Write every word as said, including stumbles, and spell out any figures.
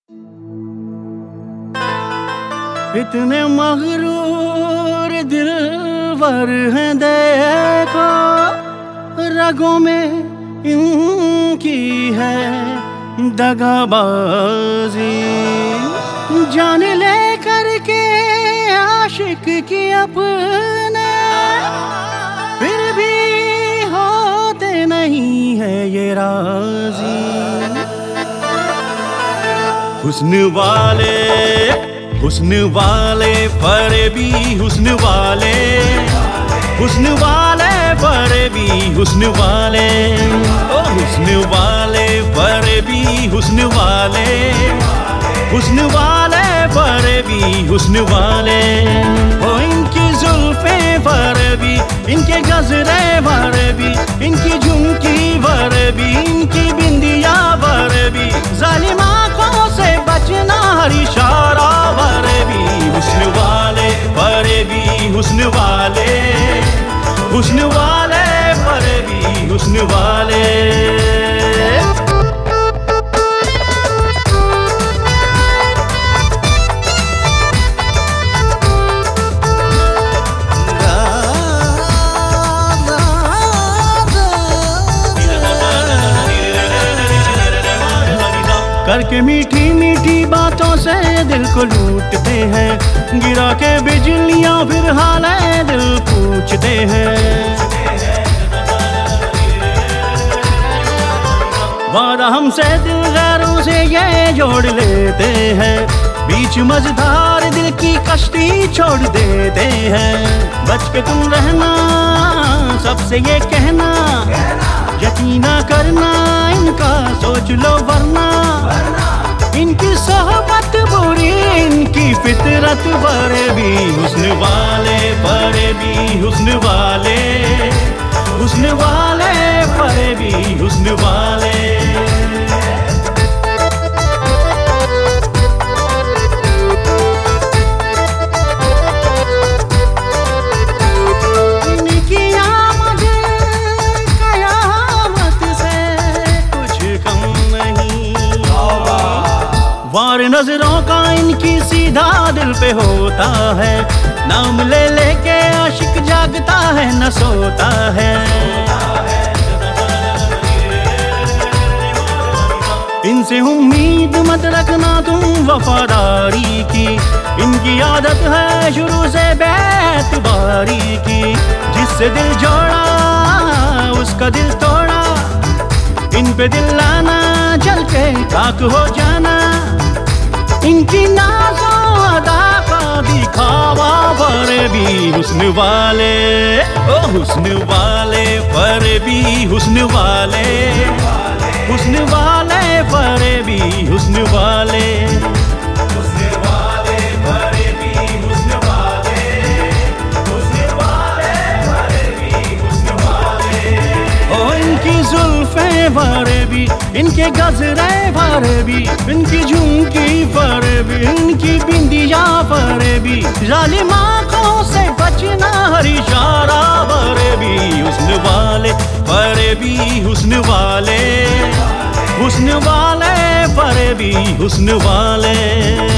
इतने मगरूर दिलवर हैं देखो, रगों में इनकी है दगाबाजी। जान ले करके आशिक की अपने, फिर भी होते नहीं है ये राजी। हुस्न वाले हुस्न वाले फरेबी, हुस्न वाले हुस्न वाले फरेबी, हुस्न वाले ओ हुस्न वाले फरेबी, हुस्न वाले हुस्न वाले फरेबी, हुस्न वाले। ओ इनकी जुल्फे फरेबी, इनके गजरे फरेबी, इनकी झुमकी फरेबी, इनकी बिंदिया फरेबी। जालिम आँखों से बचना हर इशारा फरेबी। हुस्न वाले फरेबी, हुस्न वाले हुस्न वाले फरेबी, हुस्न वाले। करके मीठी मीठी बातों से दिल को लूटते हैं, गिरा के बिजलियां फिर हाल है दिल पूछते हैं। वादा हमसे दिल गैरों से ये जोड़ लेते हैं, बीच मझधार दिल की कश्ती छोड़ देते हैं। बच के तुम रहना सबसे ये कहना, यकीना करना इनका सोच लो वरना। इनकी सोहबत बुरी, इनकी फितरत फरेबी। हुस्न वाले फरेबी, हुस्न वाले हुस्न वाले फरेबी, हुस्न वाले। वार नजरों का इनकी सीधा दिल पे होता है, नाम ले लेके आशिक जागता है न सोता है। इनसे उम्मीद मत रखना तुम वफादारी की, इनकी आदत है शुरू से बेतबारी की। जिससे दिल जोड़ा उसका दिल तोड़ा, इन पे दिल लाना जल के खाक हो जाना। इनकी नाज़ो अदा का दिखावा फरेबी। हुस्न वाले ओ हुस्न वाले फरेबी, हुस्न वाले हुस्न वाले फरेबी, हुस्न वाले हुस्न वाले फरेबी, हुस्न वाले हुस्न वाले फरेबी, हुस्न वाले। ओ इनकी जुल्फे फरेबी, इनके गजरे फरेबी, इनकी झुमकी फरेबी, इनकी बिंदिया फरेबी। जालिम आँखों से बचना हर इशारा फरेबी। हुस्न वाले फरेबी, हुस्न वाले हुस्न वाले फरेबी, हुस्न वाले।